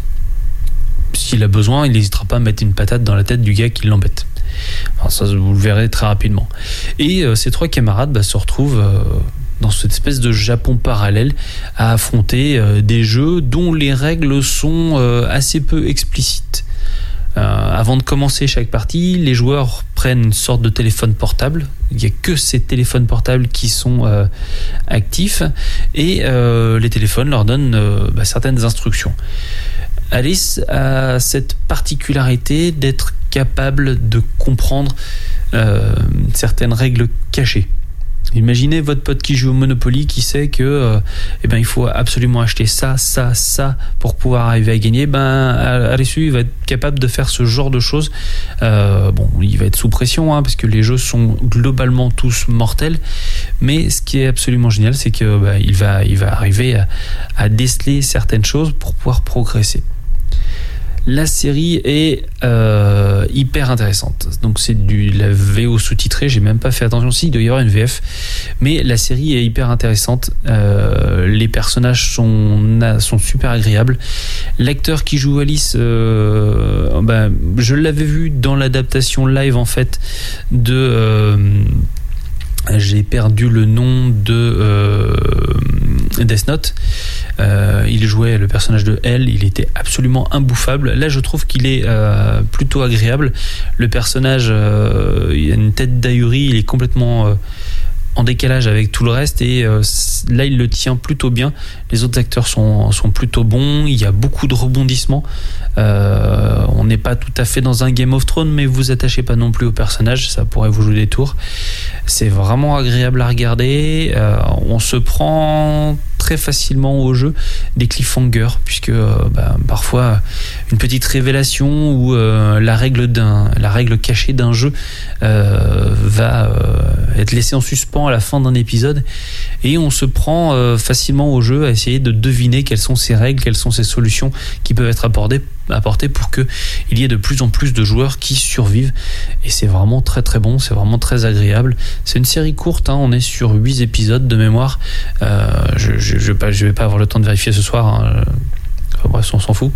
s'il a besoin il n'hésitera pas à mettre une patate dans la tête du gars qui l'embête. Alors ça vous le verrez très rapidement. Et euh, ces trois camarades bah, se retrouvent euh, dans cette espèce de Japon parallèle à affronter euh, des jeux dont les règles sont euh, assez peu explicites. Euh, avant de commencer chaque partie, les joueurs prennent une sorte de téléphone portable. Il n'y a que ces téléphones portables qui sont euh, actifs et euh, les téléphones leur donnent euh, bah, certaines instructions. Alice a cette particularité d'être capable de comprendre euh, certaines règles cachées. Imaginez votre pote qui joue au Monopoly qui sait que euh, eh ben, il faut absolument acheter ça, ça, ça pour pouvoir arriver à gagner. Ben, à, à l'issue, il va être capable de faire ce genre de choses. Euh, bon, il va être sous pression hein, parce que les jeux sont globalement tous mortels. Mais ce qui est absolument génial, c'est que ben, il va, il va arriver à, à déceler certaines choses pour pouvoir progresser. La série est euh, hyper intéressante. Donc c'est du la V O sous-titrée. J'ai même pas fait attention si il doit y avoir une V F, mais la série est hyper intéressante. Euh, les personnages sont sont super agréables. L'acteur qui joue Alice, euh, ben, je l'avais vu dans l'adaptation live en fait de. Euh, j'ai perdu le nom de euh, Death Note. Euh, il jouait le personnage de L, il était absolument imbouffable. Là, je trouve qu'il est euh, plutôt agréable. Le personnage, euh, il a une tête d'ahuri, il est complètement euh, en décalage avec tout le reste et euh, là, il le tient plutôt bien. Les autres acteurs sont, sont plutôt bons. Il y a beaucoup de rebondissements. Euh, on n'est pas tout à fait dans un Game of Thrones, mais vous attachez pas non plus au personnage, ça pourrait vous jouer des tours. C'est vraiment agréable à regarder. Euh, on se prend très facilement au jeu des cliffhangers, puisque euh, bah, parfois une petite révélation ou euh, la règle d'un, la règle cachée d'un jeu euh, va euh, être laissée en suspens à la fin d'un épisode, et on se prend euh, facilement au jeu à essayer de deviner quelles sont ces règles, quelles sont ces solutions qui peuvent être apportées apporter pour que il y ait de plus en plus de joueurs qui survivent, et c'est vraiment très très bon, c'est vraiment très agréable. C'est une série courte, hein, on est sur huit épisodes de mémoire. euh, je, je, je, vais pas, je vais pas avoir le temps de vérifier ce soir, hein. Enfin, bref, on s'en fout.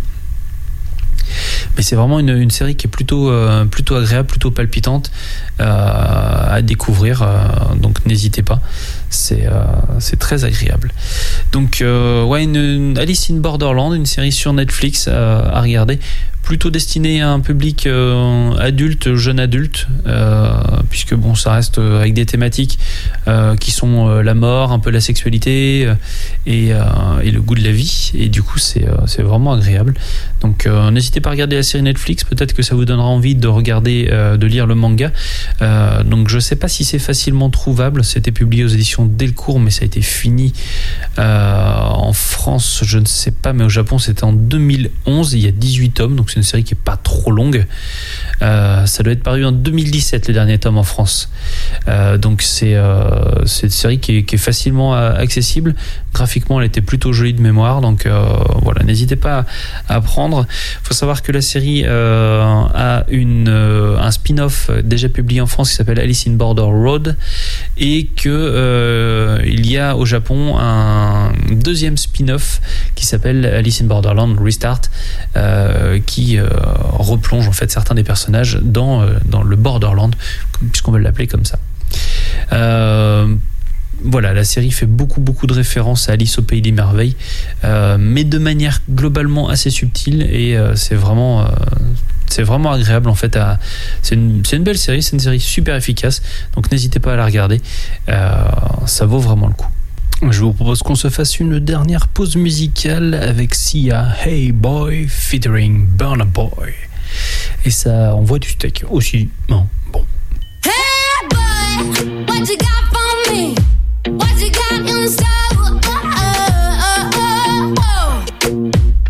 Mais c'est vraiment une, une série qui est plutôt, euh, plutôt agréable, plutôt palpitante euh, à découvrir, euh, donc n'hésitez pas, c'est, euh, c'est très agréable. Donc euh, ouais, une, une Alice in Borderland, une série sur Netflix euh, à regarder, plutôt destinée à un public euh, adulte, jeune adulte, euh, puisque bon, ça reste avec des thématiques euh, qui sont euh, la mort, un peu la sexualité euh, et, euh, et le goût de la vie, et du coup c'est, euh, c'est vraiment agréable. Donc euh, n'hésitez pas à regarder la série Netflix, peut-être que ça vous donnera envie de regarder, euh, de lire le manga. Euh, donc je sais pas si c'est facilement trouvable, c'était publié aux éditions Delcourt, mais ça a été fini euh, en France, je ne sais pas, mais au Japon c'était en deux mille onze, il y a dix-huit tomes, donc c'est une série qui est pas trop longue. Euh, ça doit être paru en deux mille dix-sept, le dernier tome en France. Euh, donc c'est, euh, c'est une série qui est, qui est facilement accessible. Graphiquement, elle était plutôt jolie de mémoire, donc euh, voilà, n'hésitez pas à, à prendre. Il faut savoir que la série euh, a une, euh, un spin-off déjà publié en France qui s'appelle Alice in Border Road, et que euh, il y a au Japon un deuxième spin-off qui s'appelle Alice in Borderland Restart, euh, qui euh, replonge en fait certains des personnages dans, euh, dans le Borderland, puisqu'on va l'appeler comme ça. Euh, voilà, la série fait beaucoup beaucoup de références à Alice au Pays des Merveilles, euh, mais de manière globalement assez subtile, et euh, c'est vraiment... Euh, C'est vraiment agréable en fait. À... C'est, une, c'est une belle série, c'est une série super efficace. Donc n'hésitez pas à la regarder. Euh, ça vaut vraiment le coup. Je vous propose qu'on se fasse une dernière pause musicale avec Sia, Hey Boy featuring Burna Boy. Et ça envoie du steak aussi. Non, bon. Hey boy, what you got for me? What you got in store? Oh, oh, oh, oh.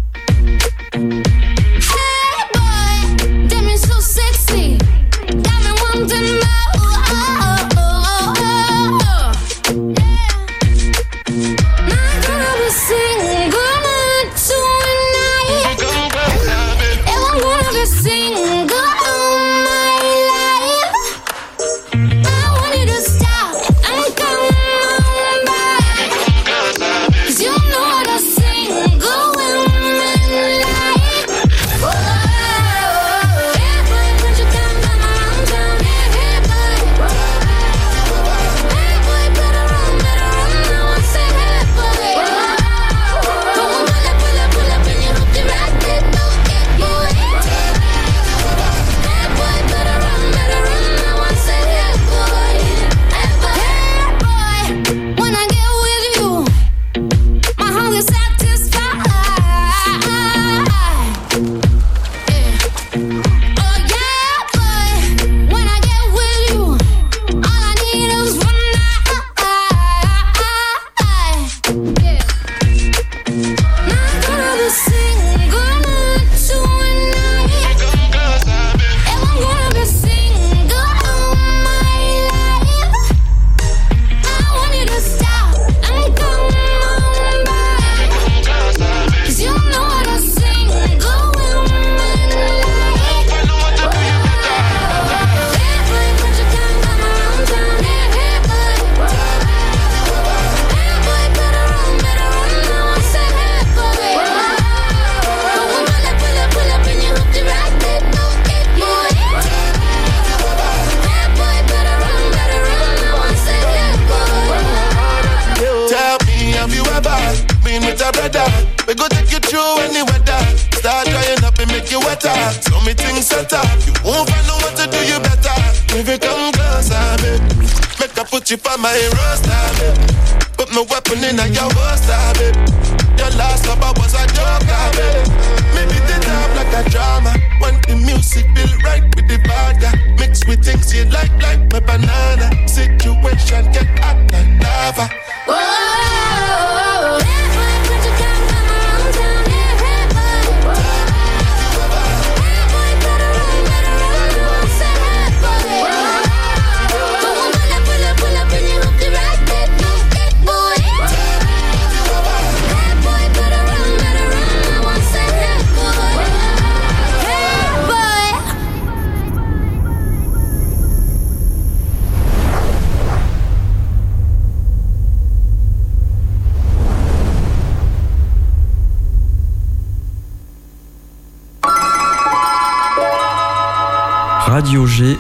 Radio G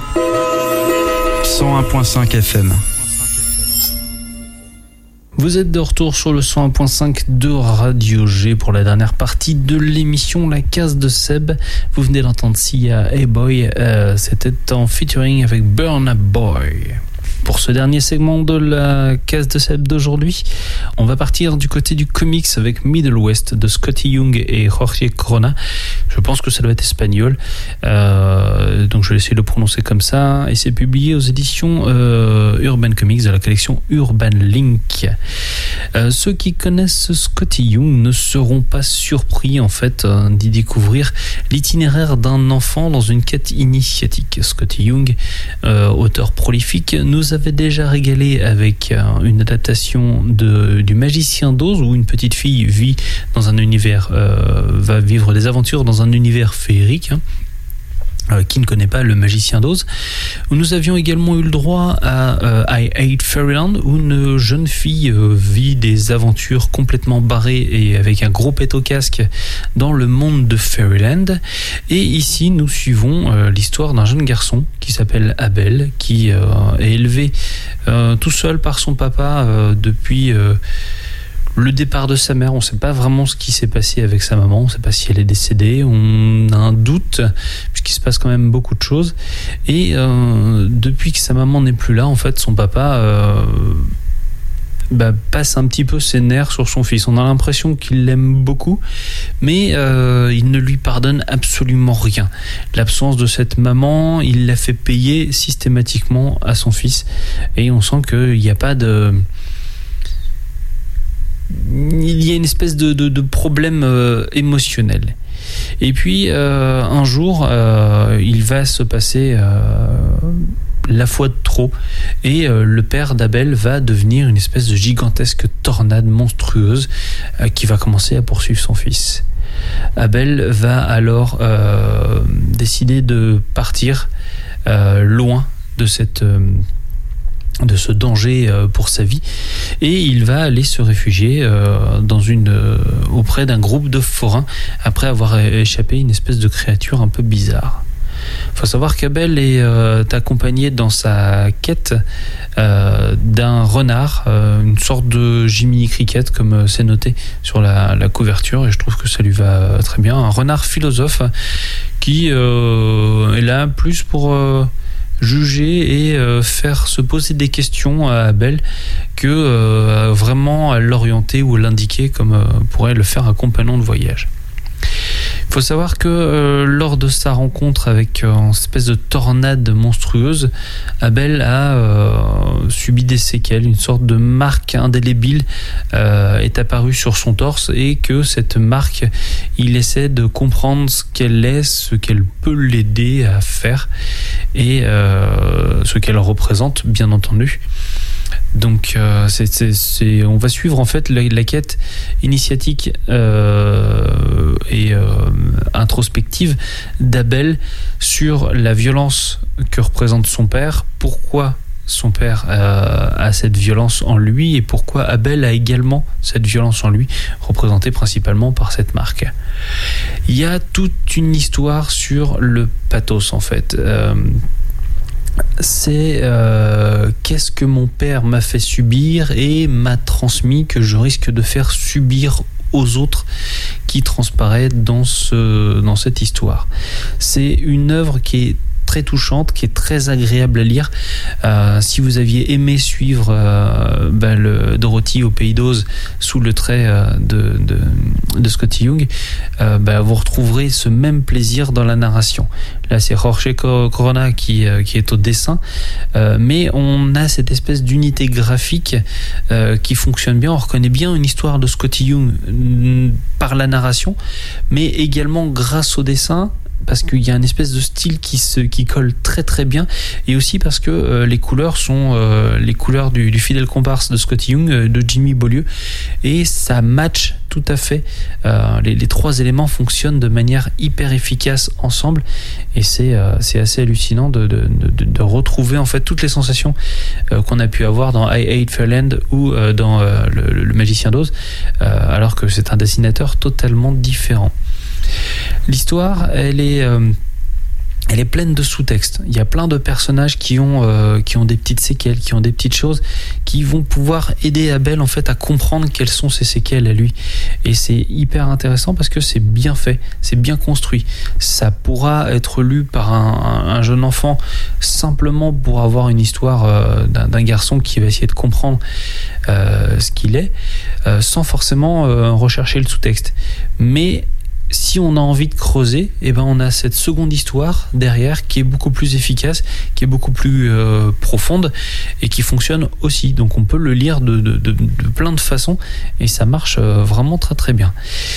cent un virgule cinq F M. Vous êtes de retour sur le cent un virgule cinq de Radio G pour la dernière partie de l'émission La Case de Seb. Vous venez d'entendre Sia, Hey Boy, euh, c'était en featuring avec Burna Boy. Pour ce dernier segment de la Case de Seb d'aujourd'hui, on va partir du côté du comics avec Middle West de Scotty Young et Jorge Corona. Je pense que ça doit être espagnol, euh, donc je vais essayer de le prononcer comme ça. Et c'est publié aux éditions euh, Urban Comics de la collection Urban Link. Euh, ceux qui connaissent Scotty Young ne seront pas surpris en fait euh, d'y découvrir l'itinéraire d'un enfant dans une quête initiatique. Scotty Young, euh, auteur prolifique, nous avait déjà régalé avec euh, une adaptation de, du Magicien d'Oz où une petite fille vit dans un univers, euh, va vivre des aventures dans un univers féerique. Hein. Euh, qui ne connaît pas Le Magicien d'Oz. Nous avions également eu le droit à euh, I Hate Fairyland, où une jeune fille euh, vit des aventures complètement barrées et avec un gros pet au casque dans le monde de Fairyland. Et ici, nous suivons euh, l'histoire d'un jeune garçon qui s'appelle Abel, qui euh, est élevé euh, tout seul par son papa euh, depuis... Euh, le départ de sa mère. On ne sait pas vraiment ce qui s'est passé avec sa maman, on ne sait pas si elle est décédée, on a un doute puisqu'il se passe quand même beaucoup de choses, et euh, depuis que sa maman n'est plus là, en fait son papa euh, bah, passe un petit peu ses nerfs sur son fils. On a l'impression qu'il l'aime beaucoup, mais euh, il ne lui pardonne absolument rien. L'absence de cette maman, il l'a fait payer systématiquement à son fils, et on sent qu'il n'y a pas de... il y a une espèce de, de, de problème euh, émotionnel. Et puis euh, un jour euh, il va se passer euh, la fois de trop, et euh, le père d'Abel va devenir une espèce de gigantesque tornade monstrueuse euh, qui va commencer à poursuivre son fils. Abel va alors euh, décider de partir euh, loin de cette euh, de ce danger pour sa vie, et il va aller se réfugier dans une, auprès d'un groupe de forains après avoir échappé à une espèce de créature un peu bizarre. Il faut savoir qu'Abel est euh, accompagné dans sa quête euh, d'un renard, euh, une sorte de Jiminy Cricket comme c'est noté sur la, la couverture, et je trouve que ça lui va très bien. Un renard philosophe qui euh, est là plus pour... Euh, juger et euh, faire se poser des questions à Abel que euh, vraiment à l'orienter ou l'indiquer comme euh, pourrait le faire un compagnon de voyage. Il faut savoir que euh, lors de sa rencontre avec euh, une espèce de tornade monstrueuse, Abel a euh, subi des séquelles, une sorte de marque indélébile euh, est apparue sur son torse, et que cette marque, il essaie de comprendre ce qu'elle est, ce qu'elle peut l'aider à faire, et euh, ce qu'elle représente, bien entendu. Donc euh, c'est, c'est, c'est, on va suivre en fait la, la quête initiatique euh, et euh, introspective d'Abel sur la violence que représente son père, pourquoi son père euh, a cette violence en lui, et pourquoi Abel a également cette violence en lui, représentée principalement par cette marque. Il y a toute une histoire sur le pathos en fait. Euh, c'est euh, qu'est-ce que mon père m'a fait subir et m'a transmis que je risque de faire subir aux autres, qui transparaît dans, ce, dans cette histoire. C'est une œuvre qui est très touchante, qui est très agréable à lire. Euh, si vous aviez aimé suivre euh, bah, le Dorothy au Pays d'Oz sous le trait euh, de, de, de Scotty Young, euh, bah, vous retrouverez ce même plaisir dans la narration. Là, c'est Jorge Corona qui, euh, qui est au dessin, euh, mais on a cette espèce d'unité graphique euh, qui fonctionne bien. On reconnaît bien une histoire de Scotty Young mm, par la narration, mais également grâce au dessin, parce qu'il y a une espèce de style qui se qui colle très très bien, et aussi parce que euh, les couleurs sont euh, les couleurs du, du fidèle comparse de Scotty Young, euh, de Jimmy Beaulieu, et ça match tout à fait. Euh, les, les trois éléments fonctionnent de manière hyper efficace ensemble, et c'est euh, c'est assez hallucinant de, de, de, de retrouver en fait toutes les sensations euh, qu'on a pu avoir dans I Hate Fairyland ou euh, dans euh, le, le Magicien d'Oz, euh, alors que c'est un dessinateur totalement différent. L'histoire, elle est, euh, elle est pleine de sous-textes. Il y a plein de personnages qui ont, euh, qui ont des petites séquelles, qui ont des petites choses qui vont pouvoir aider Abel en fait à comprendre quelles sont ces séquelles à lui. Et c'est hyper intéressant parce que c'est bien fait, c'est bien construit. Ça pourra être lu par un, un jeune enfant simplement pour avoir une histoire euh, d'un, d'un garçon qui va essayer de comprendre euh, ce qu'il est, euh, sans forcément euh, rechercher le sous-texte. Mais si on a envie de creuser, eh ben on a cette seconde histoire derrière qui est beaucoup plus efficace, qui est beaucoup plus euh, profonde et qui fonctionne aussi. Donc on peut le lire de, de, de, de plein de façons et ça marche euh, vraiment très très bien.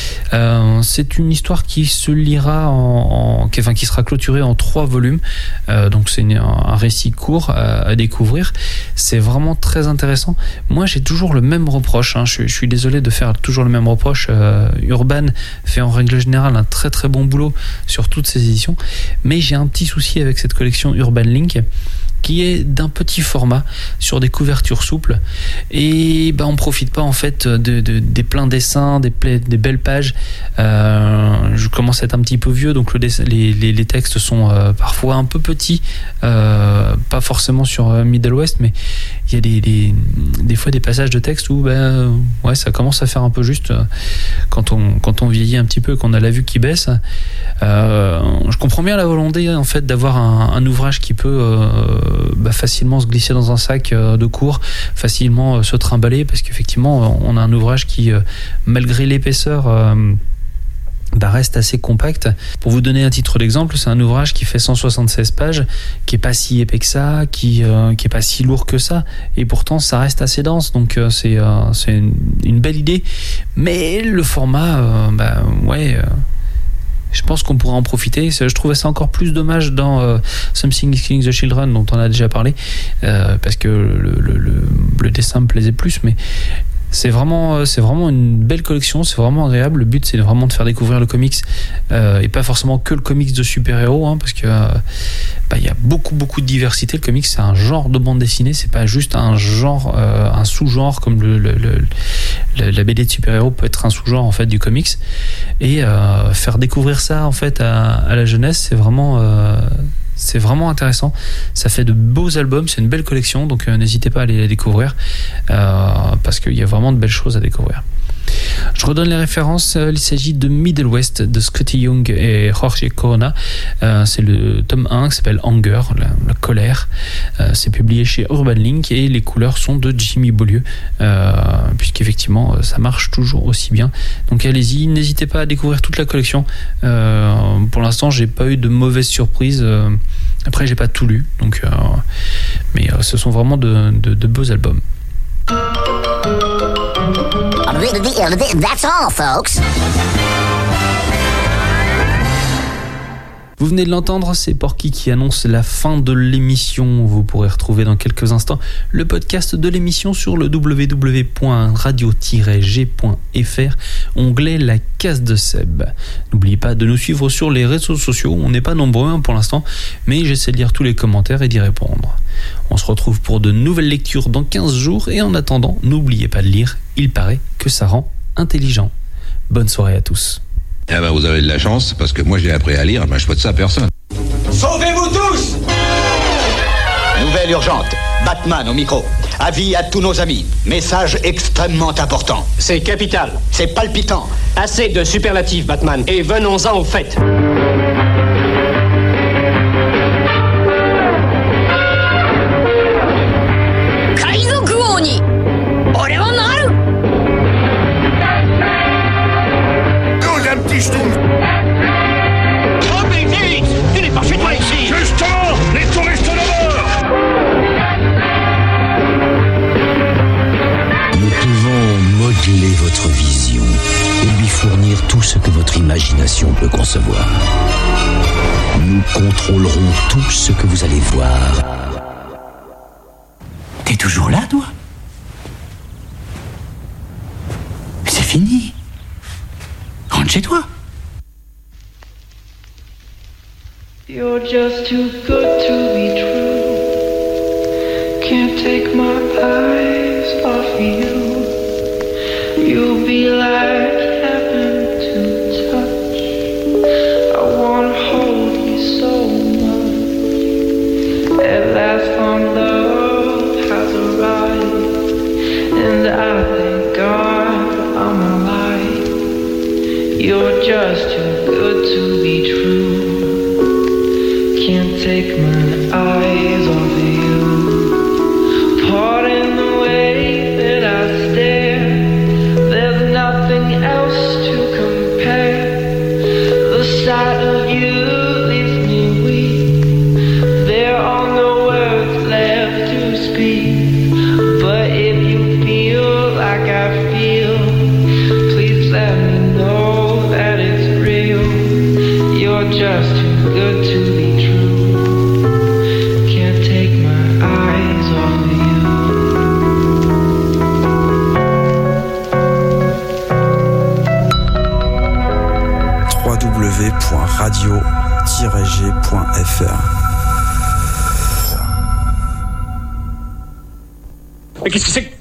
Euh, c'est une histoire qui se lira en, en qui, enfin, qui sera clôturée en trois volumes. Euh, donc c'est une, un récit court à, à découvrir. C'est vraiment très intéressant. Moi j'ai toujours le même reproche. Hein. Je, je suis désolé de faire toujours le même reproche. Euh, Urban fait en règle générale un très très bon boulot sur toutes ces éditions, mais j'ai un petit souci avec cette collection Urban Link qui est d'un petit format sur des couvertures souples et ben on profite pas en fait de, de, des pleins dessins, des, des belles pages. Euh, je commence à être un petit peu vieux, donc le dessin, les, les, les textes sont euh, parfois un peu petits, euh, pas forcément sur Middle West, mais il y a des, des, des fois des passages de texte où ben, ouais, ça commence à faire un peu juste quand on, quand on vieillit un petit peu, qu'on a la vue qui baisse. Euh, je comprends bien la volonté en fait d'avoir un, un ouvrage qui peut euh, bah, facilement se glisser dans un sac euh, de cours, facilement euh, se trimballer, parce qu'effectivement on a un ouvrage qui euh, malgré l'épaisseur euh, bah, reste assez compact. Pour vous donner un titre d'exemple, c'est un ouvrage qui fait cent soixante-seize pages, qui est pas si épais que ça, qui euh, qui est pas si lourd que ça, et pourtant ça reste assez dense. Donc euh, c'est euh, c'est une, une belle idée, mais le format, euh, bah ouais. Euh, Je pense qu'on pourra en profiter. Je trouvais ça encore plus dommage dans euh, Something is Killing the Children, dont on a déjà parlé, euh, parce que le, le, le, le dessin me plaisait plus, mais c'est vraiment, c'est vraiment une belle collection, c'est vraiment agréable. Le but, c'est vraiment de faire découvrir le comics, euh, et pas forcément que le comics de super-héros, hein, parce que euh, bah, y a beaucoup, beaucoup de diversité. Le comics, c'est un genre de bande dessinée, c'est pas juste un genre, euh, un sous-genre comme le, le, le, le, la B D de super-héros peut être un sous-genre en fait du comics. Et euh, faire découvrir ça en fait à, à la jeunesse, c'est vraiment euh, c'est vraiment intéressant. Ça fait de beaux albums, c'est une belle collection, donc euh, n'hésitez pas à aller la découvrir, euh, parce qu'il y a vraiment de belles choses à découvrir. Je redonne les références. Il s'agit de Middle West de Scotty Young et Jorge Corona. Euh, c'est le tome un qui s'appelle Anger, la, la colère. Euh, c'est publié chez Urban Link et les couleurs sont de Jimmy Beaulieu, euh, puisqu'effectivement ça marche toujours aussi bien. Donc allez-y, n'hésitez pas à découvrir toute la collection. Euh, pour l'instant, j'ai pas eu de mauvaises surprises. Euh, après, j'ai pas tout lu, donc euh, mais euh, ce sont vraiment de, de, de beaux albums. That's all, folks. Vous venez de l'entendre, c'est Porky qui annonce la fin de l'émission. Vous pourrez retrouver dans quelques instants le podcast de l'émission sur le w w w point radio tiret g point f r, onglet La Case de Seb. N'oubliez pas de nous suivre sur les réseaux sociaux. On n'est pas nombreux hein, pour l'instant, mais j'essaie de lire tous les commentaires et d'y répondre. On se retrouve pour de nouvelles lectures dans quinze jours et en attendant, n'oubliez pas de lire. Il paraît que ça rend intelligent. Bonne soirée à tous. Eh ben vous avez de la chance, parce que moi j'ai appris à lire, ben je souhaite ça à personne. Sauvez-vous tous! Nouvelle urgente. Batman au micro. Avis à tous nos amis. Message extrêmement important. C'est capital. C'est palpitant. Assez de superlatifs, Batman. Et venons-en au fait. Oh mais vite! Tu n'es pas chez toi ici! Justement! Les touristes d'abord! Nous pouvons modeler votre vision et lui fournir tout ce que votre imagination peut concevoir. Nous contrôlerons tout ce que vous allez voir. T'es toujours là, toi? C'est fini. Rentre chez toi. You're just too good to be true. Can't take my eyes off you. You'll be like heaven to touch. I wanna hold you so much. At last our love has arrived, and I thank God I'm alive. You're just too good to be true. Can't take my eyes off of you. Pardon the way that I stare. There's nothing else to compare. The sight of you leaves me weak. There are no words left to speak. But if you feel like I feel, please let me know that it's real. You're just too good to be true. radio tiret g point f r. Mais qu'est-ce que c'est que...